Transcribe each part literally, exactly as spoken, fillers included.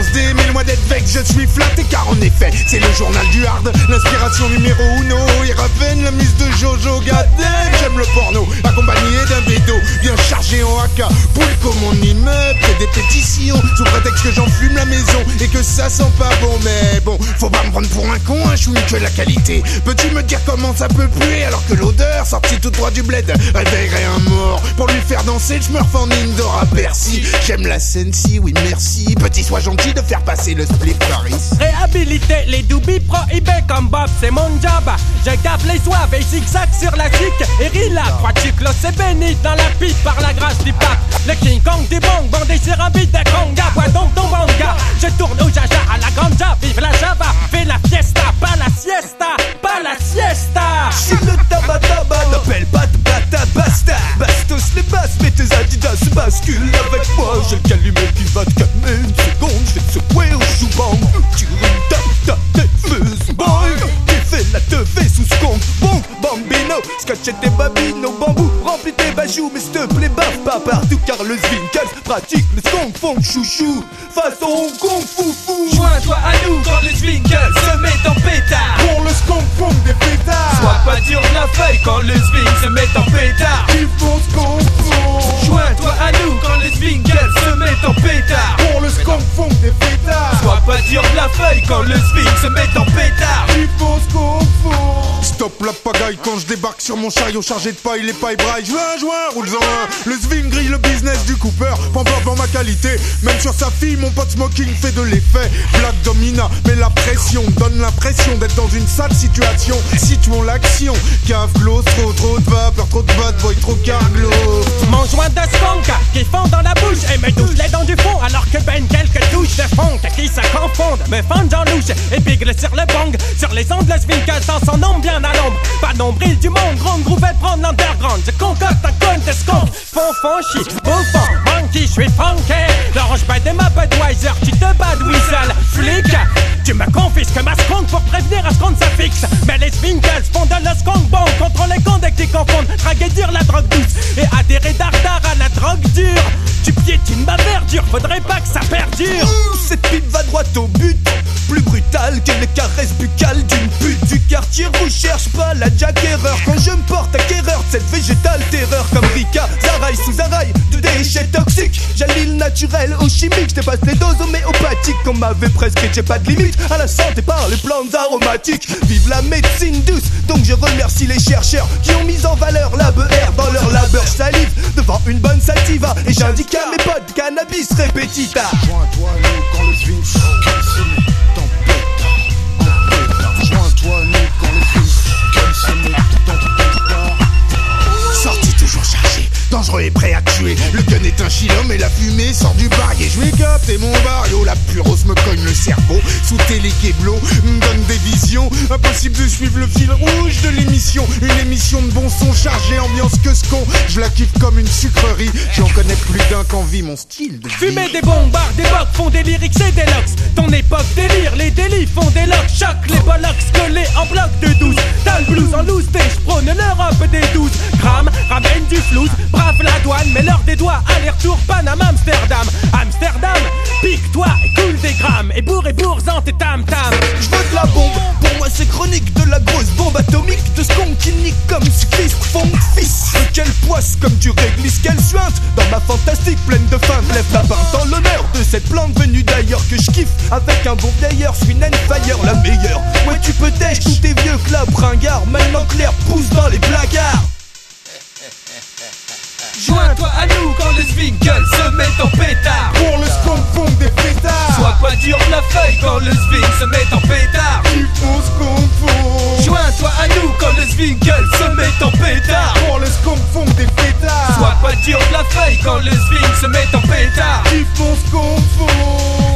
D, mais loin d'être vexe, je suis flatté car en effet, c'est le journal du hard, l'inspiration numéro uno. Et Raven, la muse de Jojo, goddamn, j'aime le porno, accompagné d'un bédo, bien chargé en A K, brûle comme mon immeuble, et des pétitions, sous prétexte que j'enfume la maison, et que ça sent pas bon, mais bon, faut pas me prendre pour un con, hein, je suis que la qualité. Peux-tu me dire comment ça peut puer, alors que l'odeur, sortie tout droit du bled, réveillerait un mort, pour lui faire danser, je me refends Indora Percy. J'aime la Sensi, oui merci, petit sois gentil de faire passer le split Paris. Réhabiliter les doobies prohibés comme Bob, c'est mon job. Je gaffe les soives et zigzag sur la chic. Et Rila, crois-tu que l'eau c'est béni dans la pipe par la grâce du pape? Le King Kong du bang, bandé sur un beat de conga. Bois donc ton banga, je tourne au jaja à la ganja. Vive la java, fais la fiesta, pas la siesta, pas la siesta. Si le tabac tabac n'appelle pas de bata basta. Bastos les basses, mais tes adidas basculent avec moi. J'ai le calumet qui va te calmer une seconde. Je vais te secouer au chou-bang. Tu roules ta ta fuse boy. Qui fait la teufée sous ce con. Bon, bambino, scotché tes babines au bambou. Remplis tes bajoux, mais s'il te plaît, baffe pas partout. Car le Zwinkels pratique le skunk funk chouchou. Façon kung fu fou. Joins-toi à nous quand le Zwinkels se met en pétard. Pour le skunk funk des pétards. Sois pas dur de la feuille quand le Zwink se met en pétard. Il faut skunk funk. Joins-toi à nous quand le Zwinkels se met en pétard. Pour le skunk funk des pétards. Sois pas dur de la feuille quand le Zwink se met en pétard. Il faut skunk funk. Stop la pagaille quand je débarque sur mon chariot chargé de paille, les pailles brailles. Joint, joint, roule-en un. Le Zwink grille le business du Cooper. Pas dans ma qualité. Même sur sa fille, mon pote smoking fait de l'effet. Black domina, mais la pression donne l'impression d'être dans une sale situation. Situons l'action. Cave close, trop trop de vapeur, trop de bad boy, trop carglo. Mon joint de skunk qui fond dans la bouche et me touche les dents du fond. Alors que ben quelques touches de funk qui se confondent, me fendent en louche et bigle sur le bang. Sur les ondes, le Zwinkels dans son ombre bien à l'ombre. Pas nombril du monde, grande groove et prendre l'underground. Je concocte un con de skunk. Fond, fond, shit, bouffon, monkey, je suis funky. L'orange bad de ma Budweiser, tu te bad weasel, flic. Tu me confisques ma skunk pour prévenir à ce qu'on se fixe. Mais les Zwinkels font de le skunk bon. Contre les cons dès que tu confondent. Draguer dur la drogue douce et adhérer dardard à la drogue dure. Tu piétines ma verdure, faudrait pas que ça perdure. Mmh, cette pipe va droit au but. Plus brutale que les caresses buccales d'une pute du quartier rouge. Cherche pas la jack erreur quand je me porte acquéreur de cette végétale terreur. Comme Rika, Zaraï sous Zaraï, de déchets toxiques. J'allie le naturel au chimique. J'dépasse les doses homéopathiques qu'on m'avait prescrites. J'ai pas de limite à la santé par les plantes aromatiques. Vive la médecine douce, donc je remercie les chercheurs qui ont mis en valeur la B R dans leur labeur. J'salive devant une bonne sativa et j'indique à mes potes cannabis répétita. Joins-toi à nous quand le Zwink se met en pétard, en pétard. Joins-toi à nous quand le Zwink se met en pétard. Sorti toujours chargé, dangereux et prêt à tuer. Le gun est un chilhomme et la fumée sort du barillet. Je wake up, t'es mon barrio, la purose me cogne le cerveau. Sous télé Keblo, me donne des visions. Impossible de suivre le fil rouge de l'émission. Une émission de bon son chargée, ambiance que ce con. Je la kiffe comme une sucrerie. J'en connais plus d'un qu'envie mon style de vie. Fumer des bombards, des bocs font des lyrics et des locks. Ton époque délire, les délits font des locks. Choc, les bollocks collés en bloc de douze. T'as le blues en loose, je prône l'Europe des douze grammes, ramène du flouze, brave la douane, mets l'heure des doigts, aller-retour Panama, Amsterdam. Amsterdam, pique-toi et coule des grammes. Et bourre et bourre-en tes tam-tam. Je veux de la bombe, pour moi c'est chronique. De la grosse bombe atomique, de ce qu'on qui nique comme ce Christ fond fils. De quelle poisse comme du réglisse, quelle suinte. Dans ma fantastique pleine de faim, lève ta pinte en l'honneur de cette plante venue d'ailleurs que je kiffe. Avec un bon vieilleur, Swin and Fire, la meilleure. Ouais tu peux tèche tous tes vieux clubs ringard. Maintenant clair pousse dans les placards. Joins-toi à nous quand le Zwinkels se met en pétard. Pour le skunk funk des pétards. Sois pas dur de la feuille quand le Zwink se met en pétard. Il faut skunk funk. Joins-toi à nous quand le Zwinkels se met en pétard. Pour le skunk funk des pétards. Sois pas dur de la feuille quand le Zwink se met en pétard. Il faut skunk funk.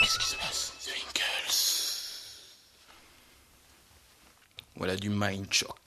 Qu'est-ce qui se passe? Zwinkels. Voilà du mind shock.